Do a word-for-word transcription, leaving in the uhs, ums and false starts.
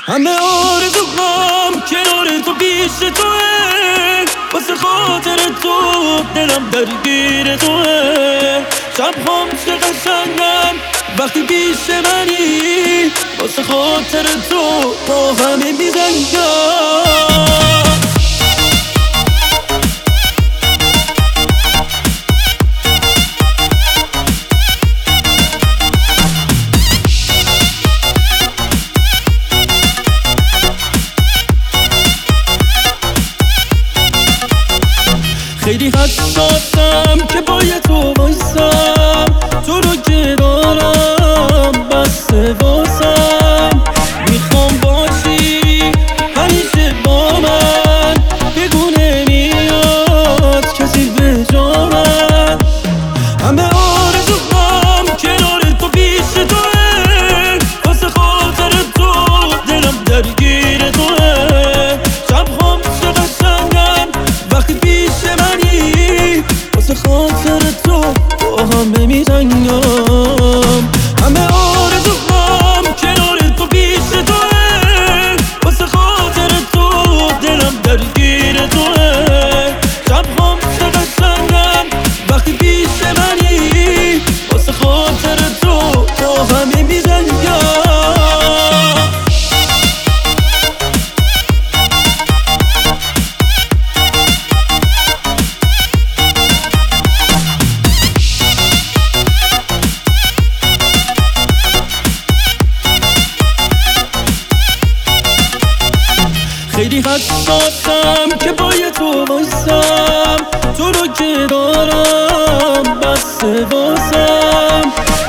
همه آرزوام کنار تو پیش توه، واسه خاطر تو دلم درگیر توه. شب‌هام چه قشنگن وقتی پیش منی، واسه خاطر تو با همه میزنگم. خیلی حساسم که باید تو بایستم، تو رو که دارم بسته واسم. میخوام باشی همیشه با من، بگو نمیاد کسی به جا من. همه آرزوام کنار تو پیش توه، واسه خاطر تو دلم درگیر توه. شب‌هام چه قشنگن وقتی پیش منی، واسه خاطر تو با همه میجنگم. همه آرزوام کنار تو پیش توه، واسه خاطر تو دلم درگیر توه. شب‌هام چه قشنگن وقتی پیش منی، واسه خاطر تو با همه میجنگم. خیلی حساسم که باید تو بایستم، تو رو که دارم بسته واسم.